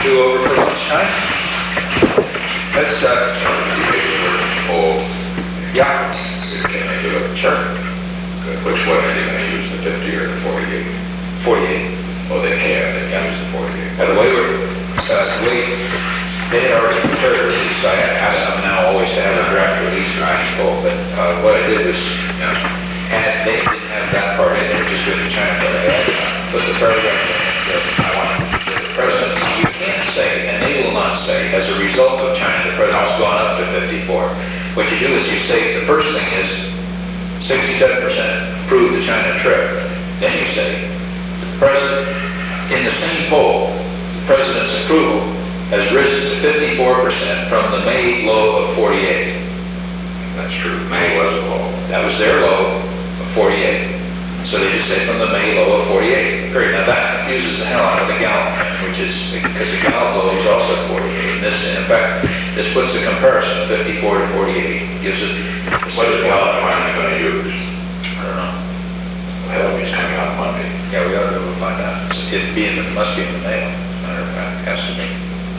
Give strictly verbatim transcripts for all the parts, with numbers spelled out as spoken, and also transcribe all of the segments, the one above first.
do over for lunchtime? Let's, uh, Oh, yeah, can I do it? sure, Which one are they gonna use, the fifty or the forty-eight? forty-eight. Oh, they can, they can use the forty-eight. By the way, we're, uh, the way they had already prepared a release, so I asked them now always to have a draft release or I spoke, but, uh, what I did was, Yeah. and they didn't have that part in there, just with the China for the head, but the paragraph that I want, the president, you can't say, and they will not say, as a result of China, the president's gone up to fifty-four. What you do is you say, the first thing is sixty-seven percent approve the China trip. Then you say, the president, in the same poll, the president's approval has risen to fifty-four percent from the May low of forty-eight. That's true, May was low. That was their low of forty-eight. So they just say from the May low of forty-eight. Great. Now that confuses the hell out of the Gallup, which is because the Gallup low is also forty-eight. And this, in fact, this puts the comparison of fifty-four to forty-eight. Gives it. What is Gallup finally gonna use? I don't know. Well, it's coming out Monday. Yeah, we ought to be able to find out. It'd be in the, must be in the mail. Matter of fact, has to be.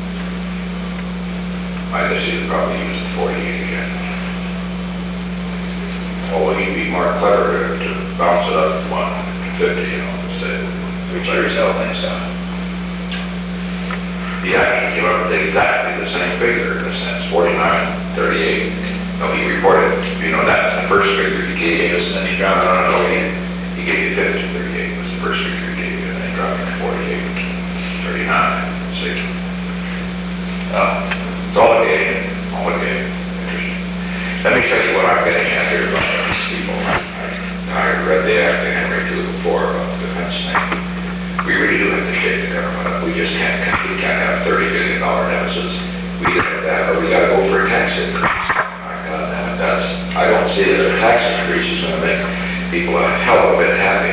I guess he'd probably use the forty-eight again. Oh, he'd be more clever to, to bounce it up to one fifty, you know, instead. We sure as hell think so. He actually came up with exactly the same figure in a sense, forty-nine, thirty-eight. No, he reported, you know, that's the first figure he gave us, and then he dropped it on, no, he, he gave you fifty, thirty-eight was the first figure he gave you, and then he dropped it to forty-eight, thirty-nine, see? Uh, it's all a game, all a game. Interesting. Let me tell you what I'm getting at here about these people. I, I, I read the act to Henry two before about the defense thing. We really do have to shake the government up. We just can't, we can't have thirty billion dollar deficits. We either have that, or we gotta go for a tax increase. My God, that, that's, I don't see that a tax increase is gonna make people a hell of a bit happy.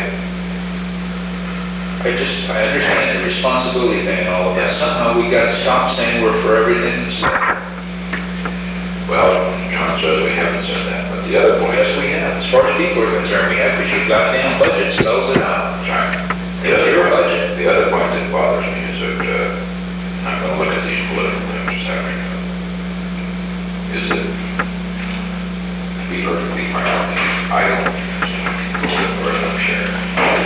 I just, I understand the responsibility thing and all of that. Somehow we got to stop saying we're for everything that's there. Well, John says we haven't said that, but the other point, Yes, we have. As far as people are concerned, we have, because your goddamn budget spells it out. China. It's your budget. The other point that bothers me is that, uh, I'm gonna look at these political things this afternoon, is that, to be perfectly frank, I don't support revenue sharing.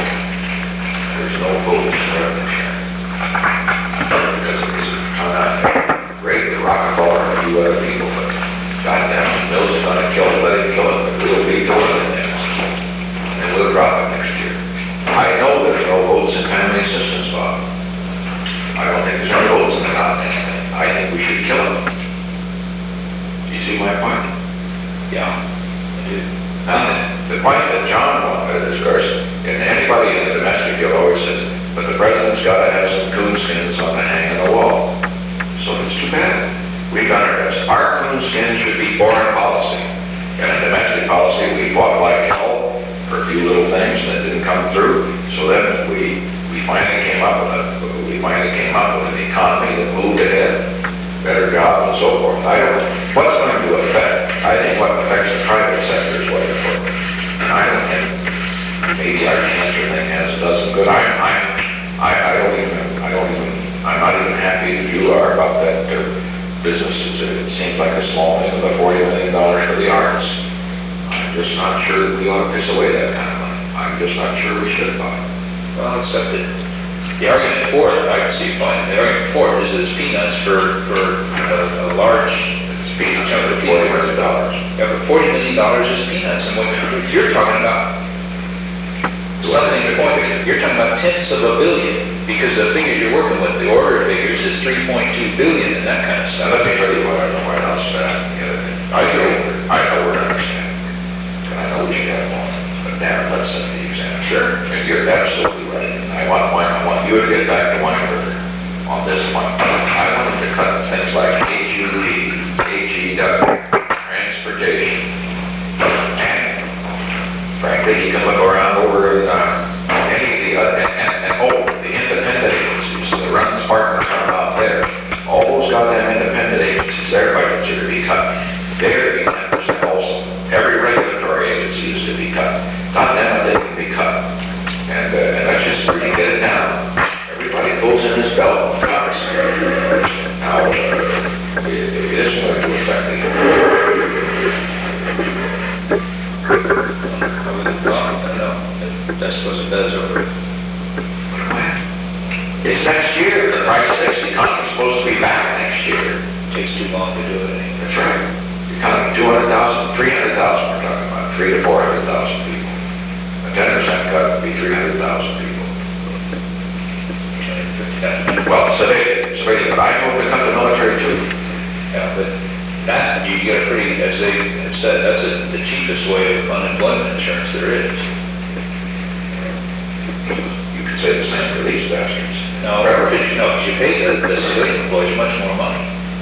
There's no vote for revenue sharing. Because it was, I'm not great with Rockefeller and a few other people, but goddamn, Mills is gonna kill it, let it kill it, but we'll be doing it next. And we'll drop it next year. I know there's no votes in family assistance law. I don't think there's any votes in the goddamn thing. I think we should kill it. Do you see my point? Yeah. I do. And the point that John wanted is, of course, and anybody in the domestic deal always says, but the president's got to have some coonskins on the hang on the wall. So it's too bad. We've done our best. Our coonskin should be foreign policy. And in domestic policy, we fought like hell for a few little things that didn't come through. So then we, we finally came up with a, we finally came up with an economy that moved ahead, better jobs and so forth. I don't, what's going to affect, I think what affects the private sector is what important. And I don't think, maybe our cancer thing has done some good. I'm, I'm, I, I don't even, I don't even, I'm not even happy as you are about that uh, business. It seems like a small thing, about forty million dollars for the arts. I'm just not sure that we ought to piss away that kind of money. I'm just not sure we should buy. Well, except that the argument for it, I can see fine. The argument for it is that it's peanuts for, for a, a large Peanuts chunk under of forty people. million dollars. Yeah, but forty million dollars is peanuts. And what you're talking about, something to point to, you're talking about tenths of a billion, because the figures you're working with, the order of figures is three point two billion and that kind of Now, stuff. let me tell you what the White House said. The other thing. I know, I know we're understanding. And I know we should have one. But damn, let's set the example. Sure. And you're absolutely right. I want, I want you to get back to Weinberger on this one. I wanted to cut things like H U D, H E W, transportation. And frankly, you can look around over uh, any of the other, and, and, and oh, the independent agencies, the run Spartan out there, all those goddamn independent agencies, their budgets are to be cut. They're to be ten percent also. Every regulatory agency is to be cut. Not them, but they can be cut. And, uh, and let's just really get it down. Everybody pulls in his belt. Congress. Christ's sake, the economy's supposed to be back next year. Takes too long to do it anyway. That's right. The economy, two hundred thousand, three hundred thousand we're talking about, three to four hundred thousand people. A ten percent cut would be three hundred thousand people. Well, so they, so they, but I hope to cut the military too. Yeah, but that, you get a pretty, as they have said, that's a- the cheapest way of unemployment insurance there is. You could say the same for these bastards. No, because, you know, 'cause you pay the, the civilian employees much more money.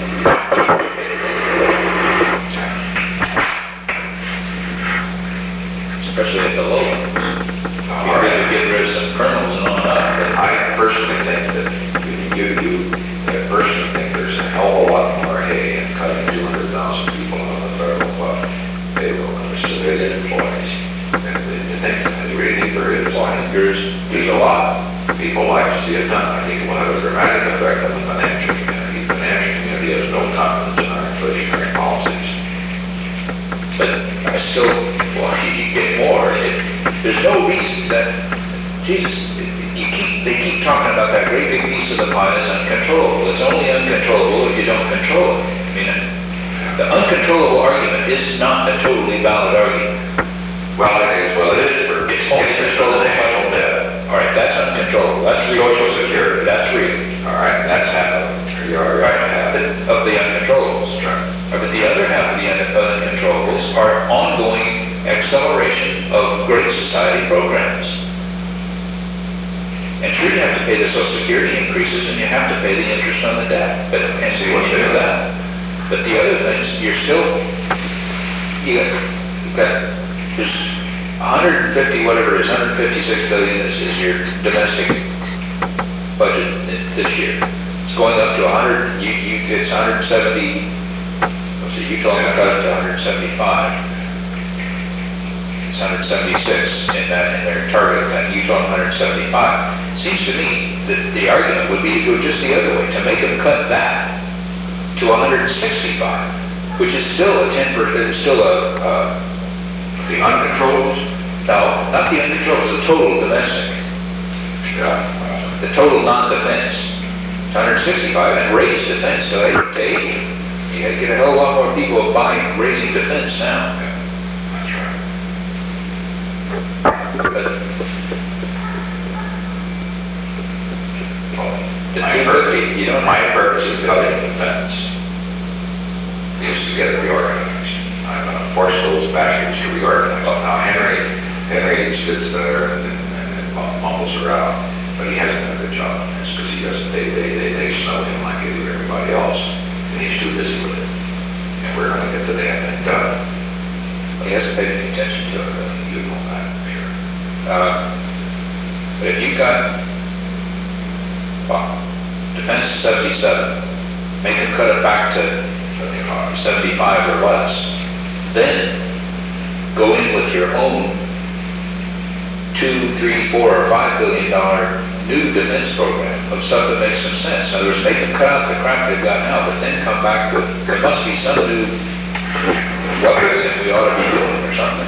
Especially at the low ones. You're gonna get rid of some colonels and on up, but I personally think that you, you, I personally think there's a hell of a lot more hay in cutting two hundred thousand people on the federal uh, payroll than the civilian employees. And you think, I really think there is. I think there's, There's a lot. People like to see it done. I think it will have a dramatic effect on the financial community. The financial community has no confidence in our inflationary policies. but I still, well, you can get more. It, there's no reason that, Jesus, you keep, they keep talking about that great big piece of the pie is uncontrollable. It's only uncontrollable if you don't control it. I mean, the uncontrollable argument is not a totally valid argument. Well, it is, well, it is for, It's only controllable the by national debt. All right, that's uncontrollable. That's real. Social Security. That's real. All right, that's happening. You are right to have it. Of the uncontrollables. But the other half of the un- uncontrollables are ongoing acceleration of Great Society programs. And sure, you have to pay the Social Security increases and you have to pay the interest on the debt. But, and see what you do that. But the other things, you're still, you got, you've got, there's one hundred fifty, whatever it is, one hundred fifty-six billion is, is your domestic budget this year. It's going up to one hundred, you, you, it's one hundred seventy, let's see, you told me I got it to one hundred seventy-five. It's one hundred seventy-six in that, in their target, and you told them one hundred seventy-five. Seems to me that the argument would be to go just the other way, to make them cut that to one hundred sixty-five, which is still a ten percent, it's still a, uh, The uncontrollables? no, not the uncontrollable, the total domestic, Yeah. the total non-defense, it's one hundred sixty-five, and raise defense to eight, to eighty. You gotta get a hell of a lot more people buying, raising defense now. That's right. But the My two purpose, fifty, you don't my have, purpose of cutting defense is to get it reorganized. I'm gonna force those bastards to reorganize. Well, now Henry, Henry sits there and, and, and mumbles around, but he hasn't done a good job on this because he doesn't, they, they, they, they snow him like they do everybody else. And he's too busy with it. And we're gonna get the damn thing done. he hasn't paid any attention to it, really. You know that, I'm sure. Uh, But if you've got, well, defense is seventy-seven, make them cut it back to seventy-five or less, then go in with your own two, three, four, or five billion dollar new defense program of stuff that makes some sense. In other words, make them cut out the crap they've got now, but then come back with, there must be some new weapons that we ought to be doing or something.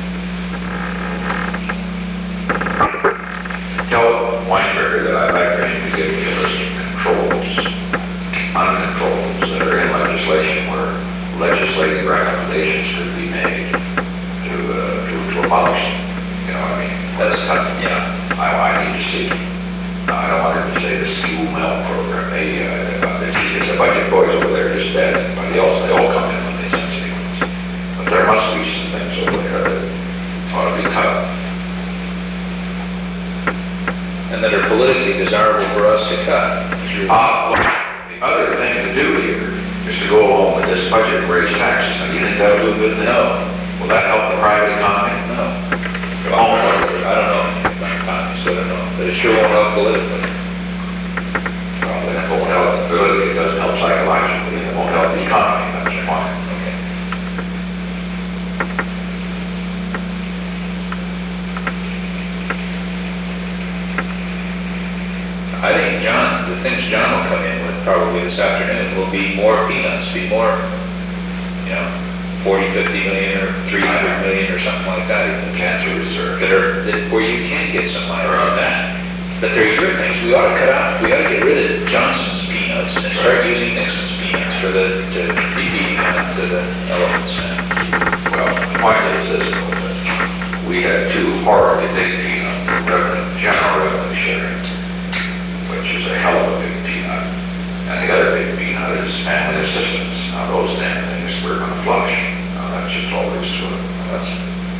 Tell Weinberger that I'd like for him to give me a list of controls, uncontrollables that are in legislation where legislative recommendations could be made to, uh, to, to abolish them. You know what I mean? That's kind of, yeah, I, I need to see. No, I don't want him to say the school mail program. They, uh, it's, it's a bunch of boys over there just dead. Everybody else, they all come in when they sense things. But there must be some things over there that ought to be cut. And that are politically desirable for us to cut. Uh, well, the other thing to do here is to go along with this budget and raise taxes. Now, you think that would do a good thing? No. Will that help the private economy? No. Oh, I don't know about economics, so I don't know, but it sure won't help politically. Well, then it won't help politically, it doesn't help psychologically, it won't help the economy, that's the point. Okay. I think John, the things John will come in with probably this afternoon will be more peanuts, be more, you know, forty, fifty million or three hundred million or something like that. The cancer reserve. That are, that, where you can get some money around that. But there's your things, we ought to cut out, we ought to get rid of John assistance. Now those damn things we're gonna flush. Now that's just all there is to it. That's,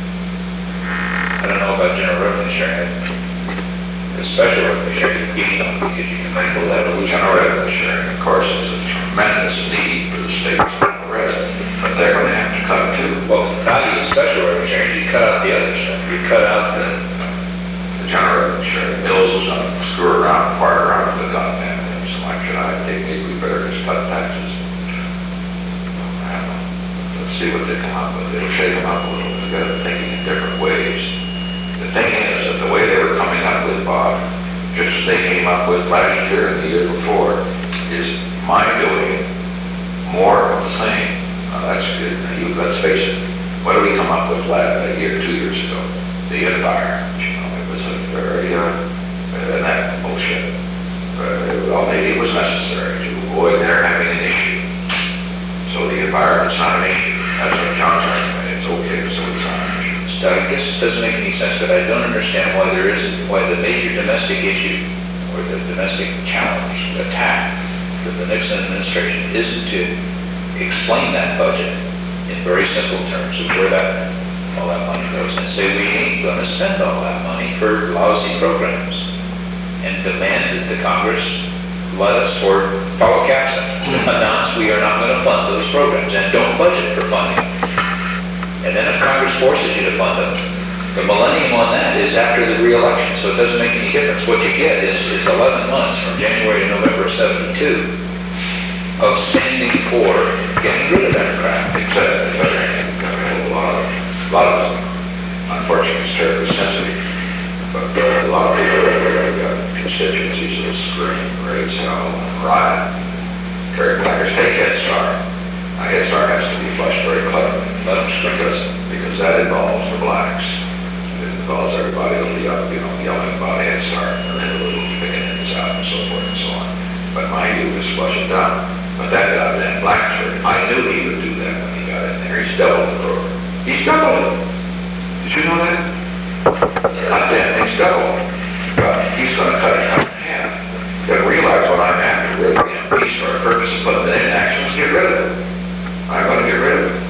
I don't know about general revenue sharing. The special revenue sharing, you know, because you can make a level. general revenue sharing, of course, is a tremendous need for the states and the rest, but they're gonna have to cut too. Well, not even special revenue sharing, you cut out the other stuff. You cut out the, The general revenue sharing bills is gonna screw around, fart around with the goddamn thing. So like, should I think maybe we better just cut taxes? I don't know. Let's see what they come up with. It'll shake them up a little bit. They got to thinking in different ways. The thing is that the way they were coming up with, Bob, just as they came up with last year and the year before, is mind doing more of the same. Now that's good. Now, you, let's face it. What did we come up with last a year, two years ago? The environment. You know, it was a very uh, and that bullshit. Uh, well, maybe it was necessary to avoid their having an issue. So the environment's not an issue. That's what John's argument. It's okay, so it's not an issue. so I guess it doesn't make any sense, but I don't understand why there is, why the major domestic issue or the domestic challenge, attack that the Nixon administration isn't to explain that budget in very simple terms of where that, all that money goes, and say we ain't gonna spend all that money for lousy programs, and demand that the Congress let us, or follow CAPSA, announce we are not gonna fund those programs, and don't budget for funding. And then if Congress forces you to fund them, the millennium on that is after the re-election, so it doesn't make any difference. What you get is, is eleven months from January to November of seventy-two of standing for getting rid of that crap. Except, but a lot of, a lot of them, unfortunately, it's terribly sensitive. But uh, a lot of people have got constituencies that scream, raise hell, and riot. Carry placards, take Head Start. Now, Head Start has to be flushed very cleverly. Let them scream, because, because that involves the blacks. It involves everybody who'll be up, you know, yelling about Head Start, and then a little picking ends out, and so forth and so on. But mind you, just flush it down. But that goddamn black shirt, I knew he would do that when he got in there. He's doubled the program. He's doubled it. Did you know that? Goddamn, thing's doubled. But he's gonna cut it cut in half. You gotta realize what I'm after, really, damn piece for a purpose of putting it in action is get rid of it. I'm gonna get rid of it.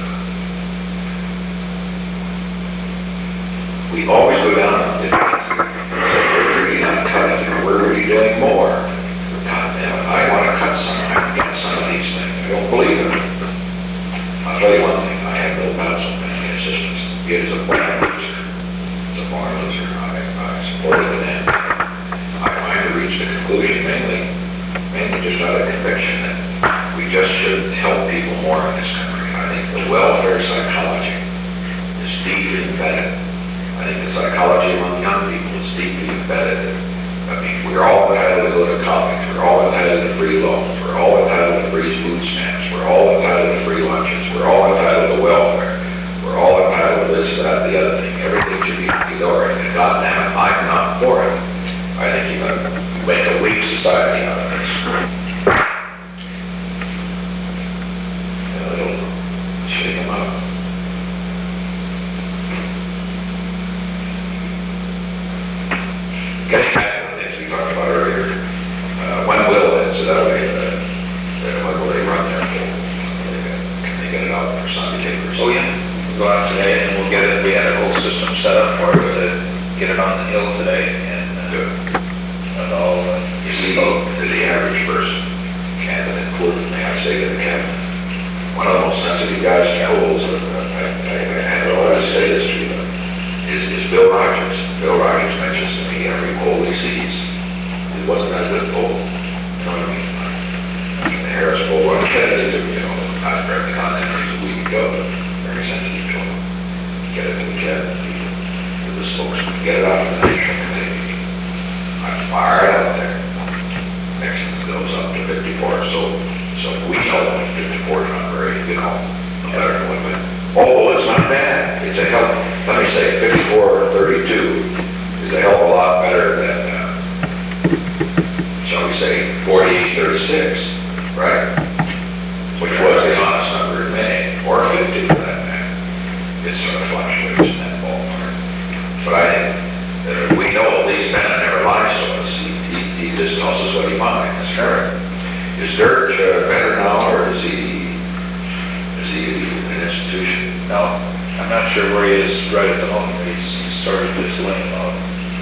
We always go down on the defense. Say, we're really not cutting, or we're really doing more. God damn it, I want to cut some, I can get some of these things. I don't believe it. I'll tell you one thing, I have no doubts on family assistance. It is a born loser. It's a born loser. I, I support it and I finally reached the conclusion mainly, mainly just out of conviction that we just should help people more in this country. I think the welfare psychology is deeply embedded. I think the psychology among young people is deeply embedded. I mean, we're all entitled to go to college, we're all entitled to free loans, we're all entitled to free food stamps, we're all entitled to free lunches, we're all entitled to welfare, we're all entitled to this, that, the other thing. Everything should be hunky-dory, and God damn it, I'm not for it. I think you're going to make a weak society out of this. It'll shake them up. Getting back to the things we talked about earlier, uh, when will, incidentally, uh, uh, when will they run their poll? Can they get it out for Sunday papers? Oh, yeah, we'll go out today, and we'll get it, we had a whole system set up for it, to get it on the hill today, and, Good. uh, and all, uh, You see, vote to the average person, candidate, including, may I say, to the cabinet. One of the most sensitive guys in polls, uh, I, I, I don't know how to say this to you, but is, is Bill Rogers. Bill Rogers mentions to me every poll he sees. It wasn't that good poll. You know what I mean? I mean, the Harris poll, on Kennedy, you know, not very condemnatory as a week ago, but very sensitive to him. Get it to the cabinet people, to the spokesman, get it out of the national committee. I fire it out there. Next goes up to fifty-four, so, so we know fifty-four is not very, you know, better than what. Oh, it's not bad. It's a hell, let me say, fifty-four thirty-two is a hell of a lot better than, uh, shall we say, forty-eight thirty-six, right? Which was the honest number in May, or fifty for that matter. It sort of fluctuates in that ballpark. But I think, uh, we know these men never lies to us. He, he, he just tells us what he finds. That's right. Is Dirk uh, better now, or is he, is he an institution? No, I'm not sure where he is right at the moment. He's, he's started just laying off.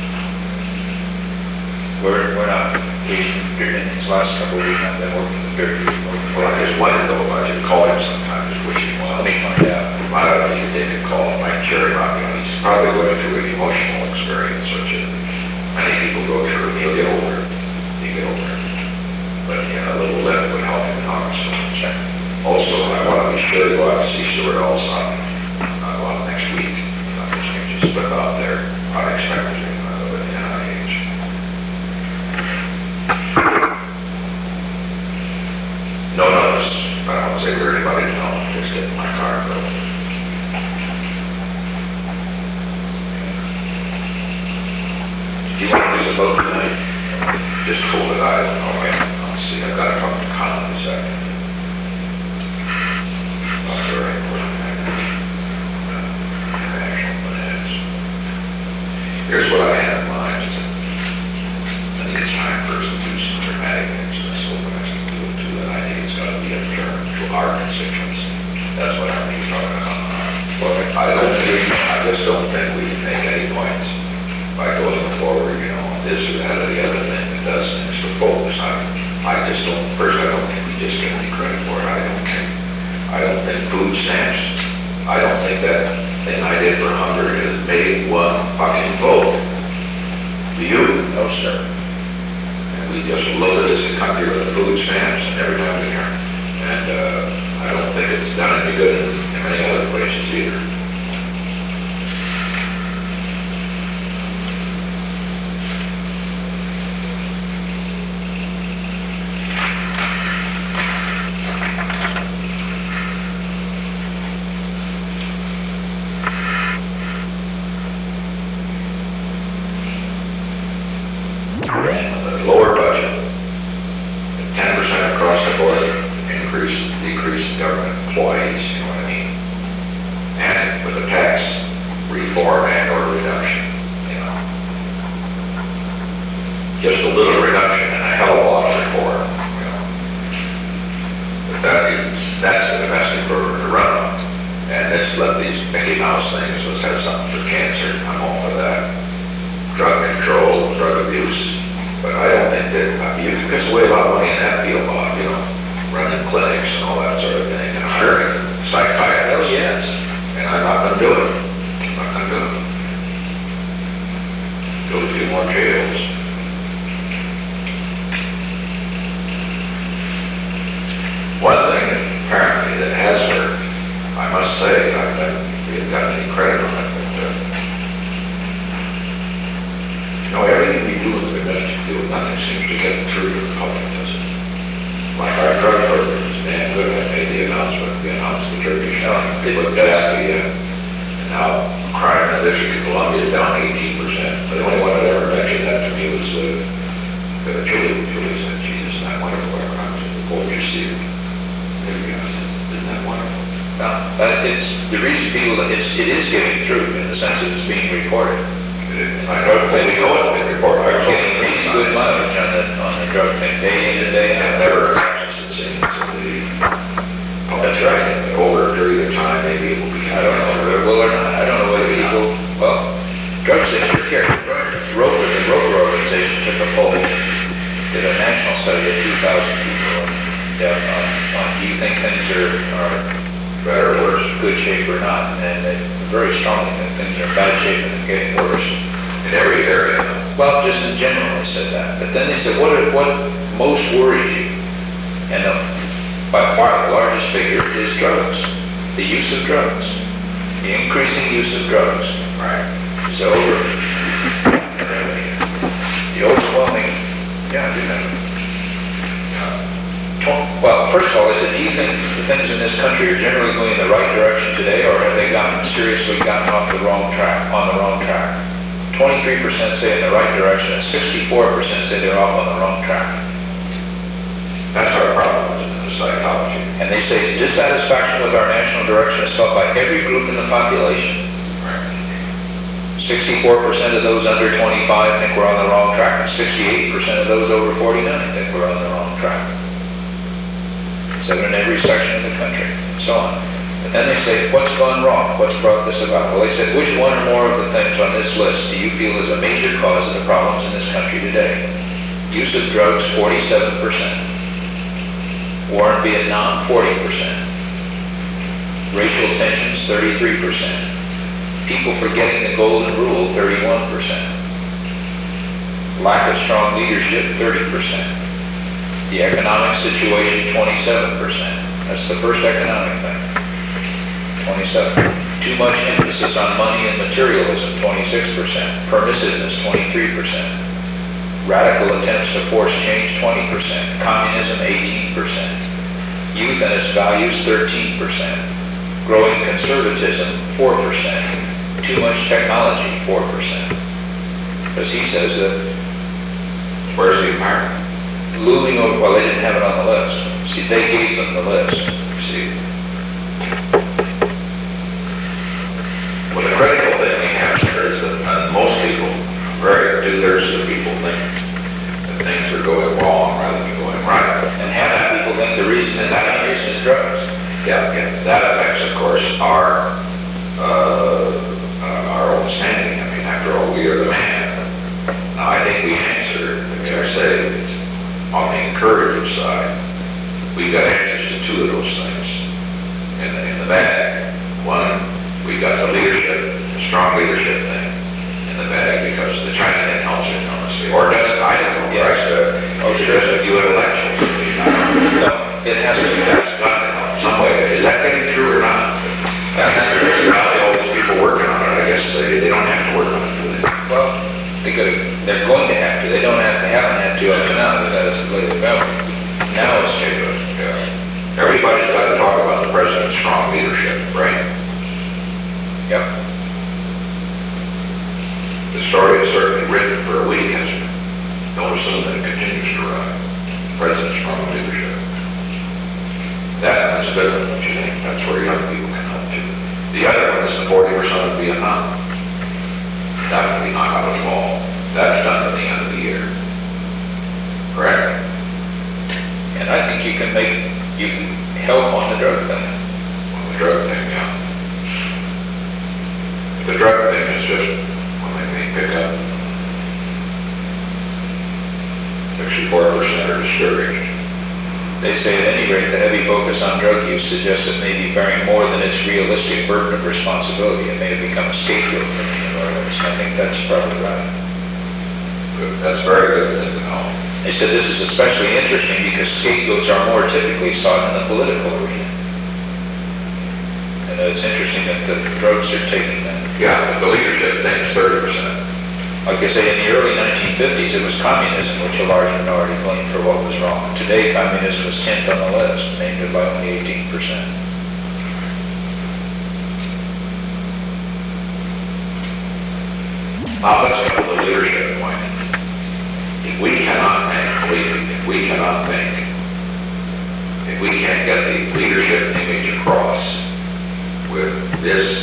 We're, we're not, we, in these last couple of weeks, I've been working with Dirk. Well, I just wondered though, I should call him sometime, just wishing him well. Let me find out. I don't know if you didn't call him, Mike Cherry, you know, he's probably going through an emotional experience, which is, many people go through. He'll get older, he'll get older. But, yeah, a little lip would help him out, so check. Also, I want to be sure to go out to see Stuart Alsop, uh, well, next week. Uh, He just put out there unexpectedly, uh, with the N I H. No notice, I don't want to say to anybody, no, just get in my car, but. Do you want to use a boat tonight? Just cool it eyes, oh wait, I'll see, I've got to talk to Colin in a second. That's very important. International finance. Here's what I have in mind, is that I think it's time for us to do some dramatic things, and that's what we're going to do it too, and I think it's got to be a turn to our constituents. That's what I think we're talking about. Well, I don't think, I just don't think we can make any points by going forward, you know, this or that or the other thing that does things for folks. I, I just don't, first, I don't think we just get any credit for it. I don't think, I don't think food stamps, I don't think that thing I did for hunger has made one fucking vote. Do you? No, sir. And we just loaded as a country with food stamps and every time we hear. And, uh, I don't think it's done any good in, in many other places either. Lower budget, ten percent across the board, increase, decrease in government employees, you know what I mean? And with the tax reform and or reduction, you know. Just a little reduction and a hell of a lot of reform, you know. But that is, that's the domestic burden to run on. And let's let these Mickey Mouse things, let's have something for cancer, I'm all for that. Drug control, drug abuse. But I don't think that, I mean, you can piss away a lot of money in that field, Bob, you know, running clinics and all that sort of thing, and hiring psychiatrists. Oh, yes. And I'm not gonna do it. I'm not gonna do it. Go to a few more jails. One thing that apparently that has worked, I must say, I haven't really gotten any credit on it, but, uh, you know, everything we do in the domestic field, nothing seems to get through to the public, does it? Like our drug program is damn good. I made the announcement, we announced the Turkish County, they looked at the, uh, and now crime in the District of Columbia is down eighteen percent. But the only one that ever mentioned that to me was, uh, uh, Julie. Julie said, Jesus, isn't that wonderful? I was just before you see it. There we go. I said, isn't that wonderful? No, but it's, the reason people, it's, it is getting through in the sense that it's being recorded. I know, when we know it's been reported, I We're was getting pretty good mileage on the, on the drug thing, day in and day I've out. never practiced it since the, That's right. over a period of time, maybe it will be. I don't know whether it will or not. I don't know whether people, well, drug safety care, Roper, the Roper organization took a poll, did a national study of two thousand people, yeah, on, on do you think things are, are better or worse, good shape or not? And they very strongly think things are in bad shape and getting worse. In every area. Well, just in general, they said that. But then they said, what, are- what most worries you? And the, by far the largest figure is drugs, the use of drugs, the increasing use of drugs. Right. So, the overwhelming, yeah, I do that. Well, first of all, I said, do you think the things in this country are generally going in the right direction today, or have they gotten, seriously gotten off the wrong track, on the wrong track? twenty-three percent say in the right direction, and sixty-four percent say they're off on the wrong track. That's our problem in the psychology. And they say dissatisfaction with our national direction is felt by every group in the population. sixty-four percent of those under twenty-five think we're on the wrong track, and sixty-eight percent of those over forty-nine think we're on the wrong track. instead of in every section of the country, and so on. And then they say, what's gone wrong? What's brought this about? Well, they said, which one or more of the things on this list do you feel is a major cause of the problems in this country today? Use of drugs, forty-seven percent. War in Vietnam, forty percent. Racial tensions, thirty-three percent. People forgetting the golden rule, thirty-one percent. Lack of strong leadership, thirty percent. The economic situation, twenty-seven percent. That's the first economic thing. twenty-seven. Too much emphasis on money and materialism, twenty-six percent. Permissiveness, twenty-three percent. Radical attempts to force change, twenty percent. Communism, eighteen percent. Youth and its values, thirteen percent. Growing conservatism, four percent. Too much technology, four percent. Because he says that, Where's the American? looming over, well, they didn't have it on the list. See, they gave them the list. See, Well, the critical thing we have here is that uh, most people, very two-thirds of the people think that things are going wrong rather than going right. and half the people think the reason is that the reason is drugs. Yeah, yeah, that affects, of course, our, uh, uh, our own standing. I mean, after all, we are the man. Now, I think we answer, as I say, on the encouraging side, we got answers to two of those things in the, in the bag. One, we got the leadership, the strong leadership thing in the bag because the China thing helps it, honestly. Or does it? I don't know. Yeah. Right? Uh, oh, sure. Does it do an election? No, it has to be That's got to help some way. Is that getting through or not? There's probably all these people working on it. I guess they, they don't have to work on it, do they? Well, they could have, they're going to have to. They don't have, they haven't had to up to now, but that is the way they go. Now it's Okay, good. Yeah. Everybody's got to talk about the president's strong leadership, right? Yep. The story is certainly written for a week, hasn't it? Don't assume that it continues to run. President's strong leadership. That is good, don't you think? That's where young people can help too. The other one is the forty percent of Vietnam. Definitely not out of the wall. That's done at the end of the year. Correct? And I think you can make, you can help on the drug thing. On the drug thing, yeah. The drug thing is just when they may pick up. sixty-four percent are discouraged. They say at any rate, the heavy focus on drug use suggests it may be bearing more than its realistic burden of responsibility. It may have become a scapegoat for many Northerners. I think that's probably right. Good. That's very good to know. They said this is especially interesting because scapegoats are more typically sought in the political arena. And it's interesting that the drugs are taking them. Yeah, the leadership thing is thirty percent. Like I say, in the early nineteen fifties, it was communism which a large minority blamed for what was wrong. Today, communism is tenth on the list, named it by only eighteen percent. Now let's go to the leadership point. If we cannot think, believe me, if we cannot think, if we can't get the leadership image across with this,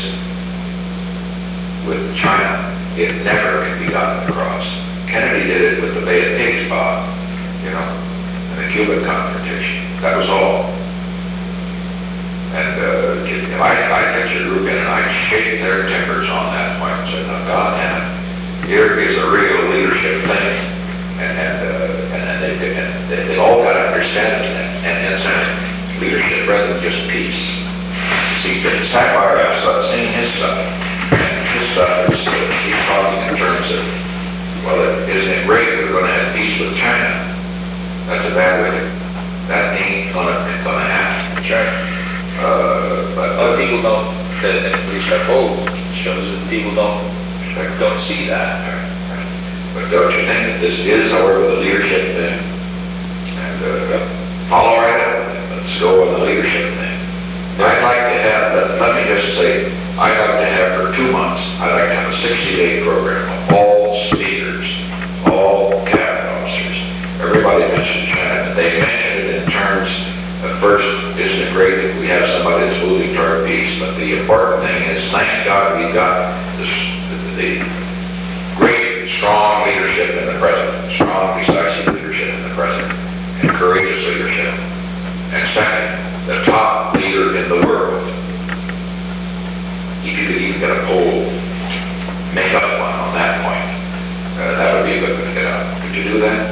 with China, it never can be gotten across. Kennedy did it with the Bay of Pigs bomb, you know, and the Cuban confrontation. That was all. And uh, if I, I pictured Rubin and I shake their timbers on that point and said, "No, God damn it, here is a real leadership thing." And and uh, and, and they, and they, they all got to understand it. And, and it's a leadership rather than just peace. See, Sapphire has seen his stuff. His stuff is, uh, he's talking in terms of, well, isn't it great we're going to have peace with China? That's a bad way. That ain't gonna, gonna happen. Sure. Uh, but, A lot of people don't, at least our poll shows that people don't, don't see that. but don't you think that this is, however, the leadership thing? And, uh, follow right up. Let's go with the leadership thing. I'd like to have, let, let me just say, I'd like to have for two months, I'd like to have a sixty-day program of all speakers, all cabinet officers. Everybody mentioned China. They mentioned it in terms, at first, isn't it great that we have somebody that's moving toward peace? But the important thing is, thank God we got this, the, the great, strong leadership in the president, strong, decisive leadership in the president, and courageous leadership. And second, the top leader in the world. If you could even get a poll, make up one on that point, uh, that would be a good one to get out. Could you do that?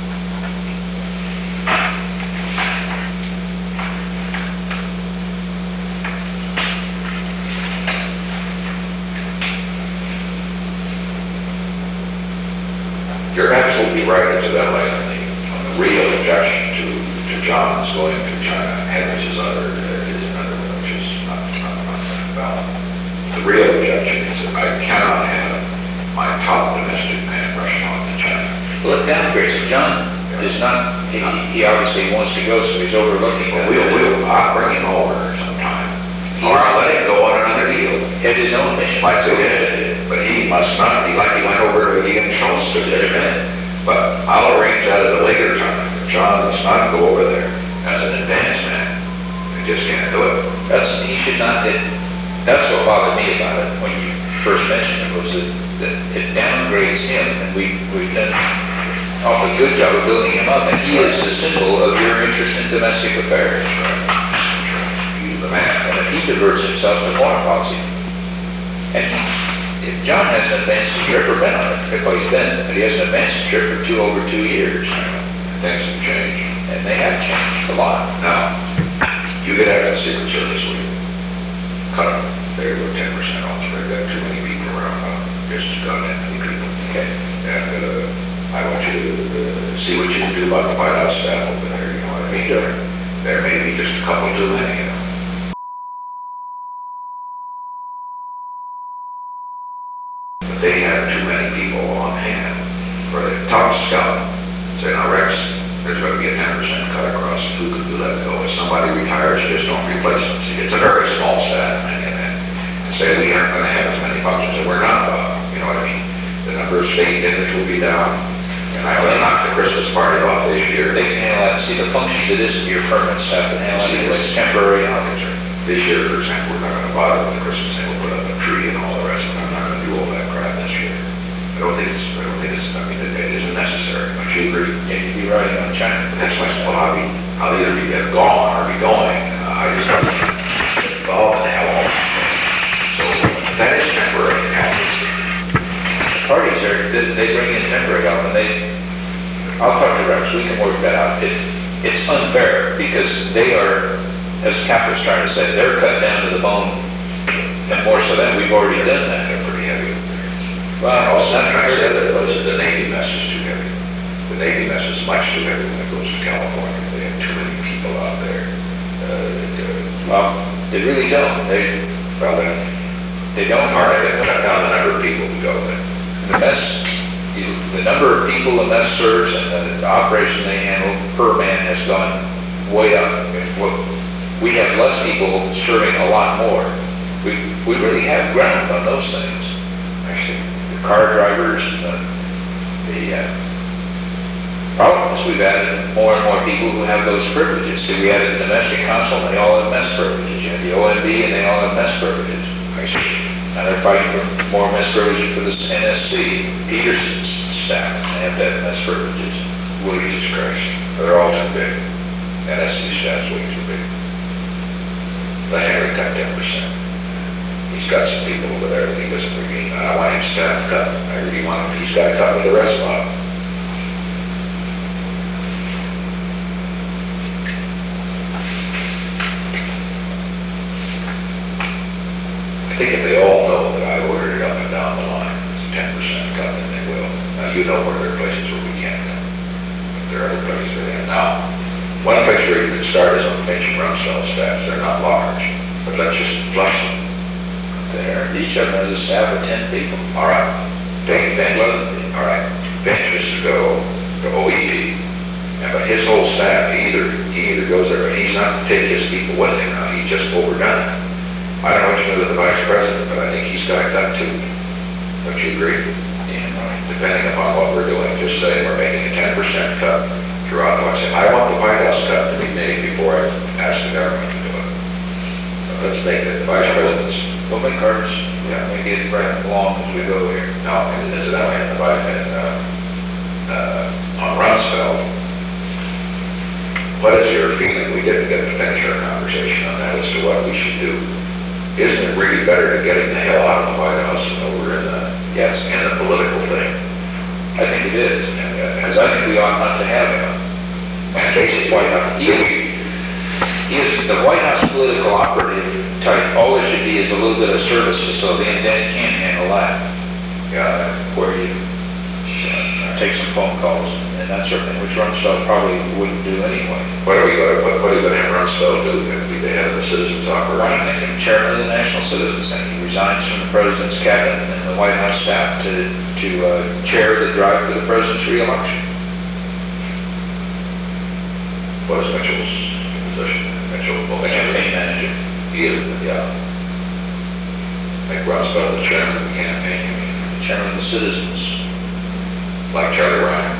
You're absolutely right, Isabella, on the, on the real objection to, to John's going to China. Henry's is other, uh, is another one, which is not, not, not valid. The real objection is that I cannot have my top domestic man rushing off to China. Well, it downgrades. John is not, he, he obviously wants to go, so he's overlooking But that. we'll, we'll, I'll bring him over sometime. Or I'll let him go on another deal. Had his own mission. Like they did, but he must not be like he went over to Ian Schultz to the event. But I'll arrange that at a later time. John must not go over there as an advanced man. He just can't do it. That's, he should not, it, that's what bothered me about it when you first mentioned it, was that, that it downgrades him, and we, we've done awfully good job of building him up, and he is the symbol of your interest in domestic affairs. He's the man. And if he diverts himself to foreign policy, and if John hasn't advanced a trip or been on it, well, he's been, but he hasn't advanced a trip for two, over two years. Things have changed. And they have changed a lot. Now, you could have that Secret Service with you. Cut them. They were ten percent off. They've got too many people around. Uh, just got that many people. Okay. And uh, I want you to uh, see what you can do about the White House staff over there. You know what I mean? There, there may be just a couple too many, you know. But they have too many people on hand for the top scout. Say, now Rex, there's going to be a ten percent cut across. Who could do that go? If somebody retires, just don't replace them. See, it's a very small staff, many of them. And say we aren't going to have as many functions, and we're not, uh, you know what I mean? The number of state dinners will be down. And I only knocked the Christmas party off this year. They can handle that. See, the functions it isn't your permanent staff that handle it, it's temporary officer. This year, for example, we're not going to bother with the Christmas thing. We'll put up a tree and all the rest of it. I'm not going to do all that crap this year. I don't think it's, I don't think it's, I mean, it, it isn't necessary. Don't you agree? Yeah, you'd be riding on China. That's why, well, I'll be, I'll either be gone or be going. Uh, I just don't get involved in the hell. So that is temporary. Parties are, they, they bring in temporary help, and they, I'll talk to Rex, we can work that out. It, it's unfair, because they are, as Cap was trying to say, they're cut down to the bone, and more so than we've already done that. They're pretty heavy. Well, Also, that's I not said fair. that it was the Navy mess is too heavy. The Navy mess is much too heavy when it goes to California. They have too many people out there. Uh, uh, Well, they really don't. They, well, then, they don't all right, hardly. they cut down the number of people who go there. The mess, you- the number of people the mess serves and the, the operation they handle per man has gone way up. I mean, what, we have less people serving a lot more. We, we really have ground on those things. Actually, the car drivers and the, the uh, problem is we've added more and more people who have those privileges. See, we added the domestic consul and they all have mess privileges. You have the O M B and they all have mess privileges. Actually, now they're fighting for more mess privileges for this N S C, Peterson's staff, they have to have mess privileges. Williams Christ. They're all too big. N S C staff's way too big. Let Henry cut ten percent. He's got some people over there that he doesn't really, I want him staff cut. I really want him, he's got to cut with the rest of them. I think if they all know that I ordered it up and down the line, it's a ten percent cut, then they will. Now, you know where there are places where we can't cut. But there are other places where they can. Now, one place where you can start is on pension run cell staffs. They're not large, but let's just flush them. There, each of them has a staff of ten people. All right, take bench, all right, bench is to go to O E P, and but his whole staff, he either, he either goes there, he's not to take his people with him now, he's just overdone it. I don't know what you do with the vice president, but I think he's got that too. Don't you agree? Yeah, right. Depending upon what we're doing, just say we're making a ten percent cut throughout the, I say, I want the White House cut to be made before I ask the government to do it. So let's make it the vice president's. We'll make cards, yeah, we get it right along as we go here. No, and incidentally, in the vice, and, uh, uh, on Rumsfeld, what is your feeling? We didn't get to finish our conversation on that as to what we should do. Isn't it really better to get him the hell out of the White House than over in the, Yes, in the political thing? I think it is, And, uh, because I think we ought not to have him. and basically, White House. He, he is the White House political operative type. All it should be is a little bit of service facility, and then he can handle that. yeah, Where you uh, take some phone calls and that sort of thing, which Rumsfeld probably wouldn't do anyway. what are we going to, what, what are you going to have Rumsfeld do? Going to be the head of the Citizens Why Operation? not make him chairman of the National Citizens Center? He resigns from the president's cabinet and the White House staff to, to uh, chair the drive for the president's reelection. What is Mitchell's position? Mitchell, well, Campaign manager. he is, yeah. Make Rumsfeld the chairman of the campaign, you mean? Chairman of the citizens. Like Charlie Ryan.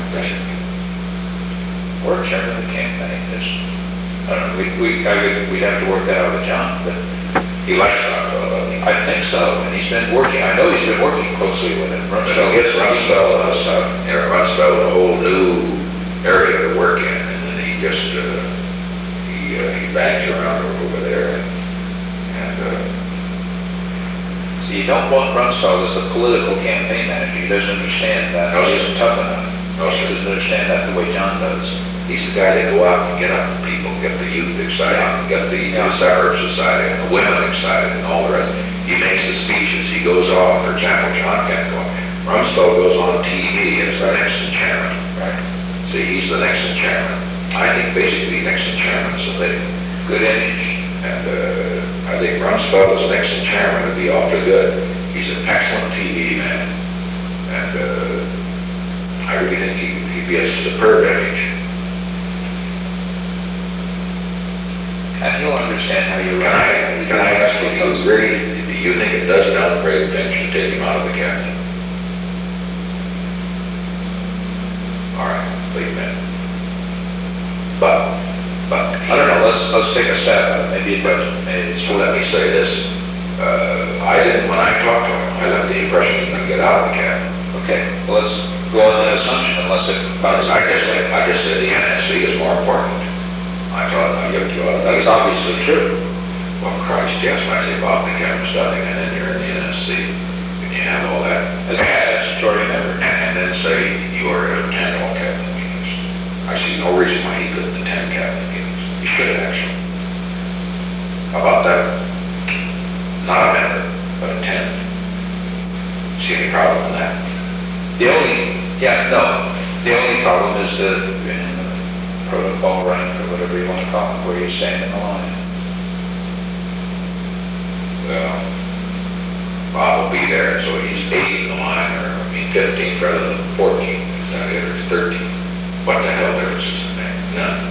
Or chairman of the campaign. It's, I don't know, we, we, I would, we'd have to work that out with John, but He likes Rumsfeld, doesn't he? I think so. And he's been working, I know he's been working closely with him. But Rumsfeld he gets Rumsfeld, uh, stuff, you know, Rumsfeld a whole new area to work in, and then he just, uh, he, uh, he bangs around over there, and, and, uh, So you don't want Rumsfeld as a political campaign manager. He doesn't understand that. No, He sir. isn't tough enough. No, He sir. doesn't understand that the way John does. he's the guy that go out and get up people, get the youth excited, and get the, Yeah. the suburbs excited, and the women excited, and all the rest. He makes the speeches, he goes off, for example, John can't go. Rumsfeld goes on T V as the Nixon chairman. Right. See, he's the Nixon chairman. I think basically Nixon chairman's a thing. Good image. And uh, I think Rumsfeld as Nixon chairman would be awfully good. He's an excellent T V man. And uh, I really think he, he'd be a superb image. And he'll understand how you Can run. I, can I ask you, do you really, do you think it does downgrade Finch to take him out of the cabinet? All right, leave him in. But, but, I don't know, let's, let's take a stab at it. Maybe it doesn't. Maybe it's so let me say this. Uh, I didn't, when I talked to him, I got the impression he was going to get out of the cabinet. Okay, well, let's go on that assumption unless it But comes. I just said, I just said the N S C is more important. I thought, I looked you up. That is obviously true. Well, Christ, yes, when I say Bob the cabinet studying, and then you're in the N S C, and you have all that. As a statutory member. And, and then say you are to attend all cabinet meetings. I see no reason why he couldn't attend cabinet meetings. He should have actually. How about that? Not a member, but attend. See any problem in that? The only, yeah, no, the only problem is the you know, protocol rank or whatever you want to call it, where you stand in the line. Well, Bob will be there, so he's eight in the line, or I mean fifteen rather than fourteen. Is that it, or is thirteen? What the hell difference is there? None.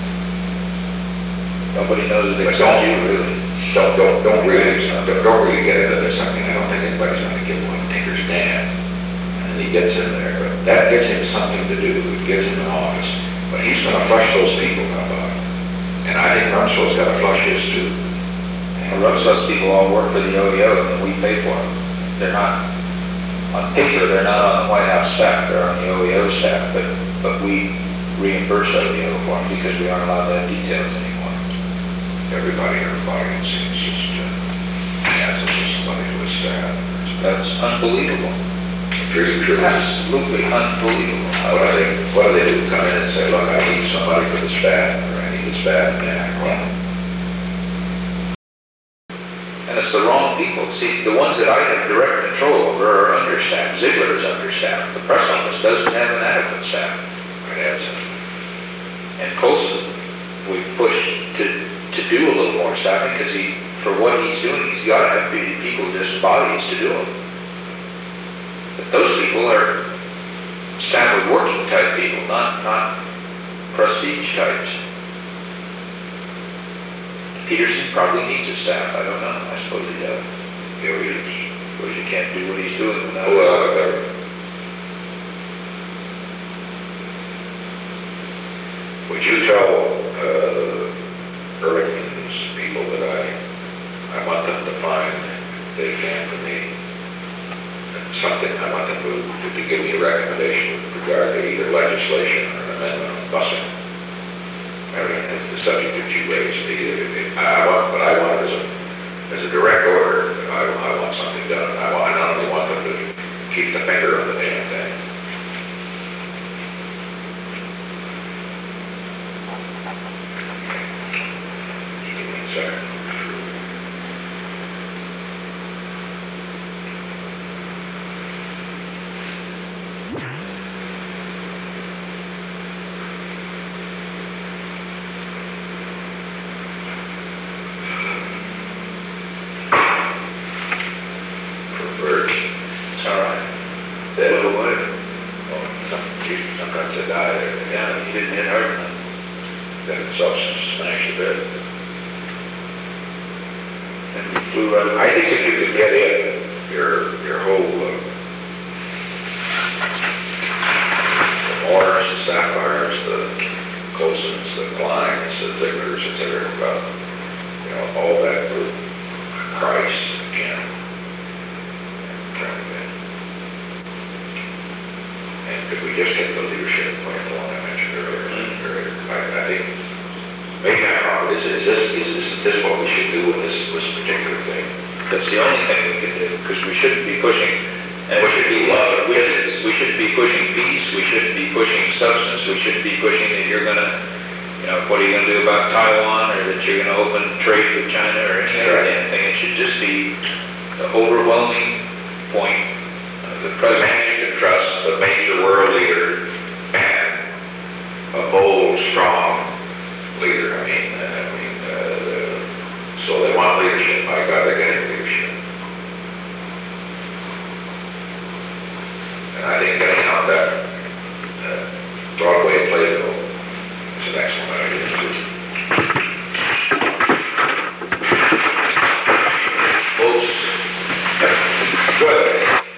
Nobody knows But except don't- you, really. Don't, don't, don't really, don't, don't really get into this. I mean, I don't think anybody's gonna give one a tinker's damn. And he gets in there, but that gives him something to do. It gives him an office. But he's gonna flush those people out. And I think Rumsfeld's gotta flush his too. The Rumsfeld people all work for the O E O and we pay for them. They're not, on paper, they're not on the White House staff, they're on the O E O staff, but, but we reimburse O E O for them because we aren't allowed to have details anymore. Everybody, everybody, it seems just, uh, has somebody to his staff. That's unbelievable. It's really true. Absolutely unbelievable. What do they, what do they do? Come in and say, look, I need somebody for the staff, or I need the staff, yeah, well, And it's the wrong people. See, the ones that I have direct control over are understaffed. Ziegler is understaffed. The press office doesn't have an adequate staff. it has, And Colson, we've pushed to, to do a little more staffing because he, for what he's doing, he's got to have pe- people, just bodies to do them. But those people are standard working type people, not, not prestige types. Peterson probably needs a staff, I don't know, I suppose he does. here he is. Suppose you can't do what he's doing without. Oh, well, uh, would you tell, uh, Burlington's people that I, I want them to find, if they can for me, something, I want them to, to give me a recommendation with regard to either legislation or an amendment on busing. I mean, subject in two ways. The- I want, but I want it as a, as a direct order. I, I want something done. I want, I not only want them to keep the finger on the damn thing. Just give me a second. Birds. It's all right. They went away. Well, some, geez, sometimes they die there. Yeah, he didn't hit hard enough. Then it's all smashed a bit. And we flew right away. I think if you could get in your, your whole, uh, the Morris, the Sapphires, the Colsons, the Kleins, the Zigglers, et cetera, uh, you know, all that group, Christ, again, and could we just get the leadership like the one I mentioned earlier? Mhm. I, I think, maybe I'm wrong, is, is this, is this, is this what we should do with this, this particular thing? That's the only thing we can do, because we shouldn't be pushing, and we should be love, we should, we shouldn't be pushing peace, we shouldn't be pushing substance, we shouldn't be pushing that you're gonna, you know, what are you gonna do about Taiwan, or that you're gonna open trade with China, or any other damn thing. It should just be the overwhelming point, uh, the president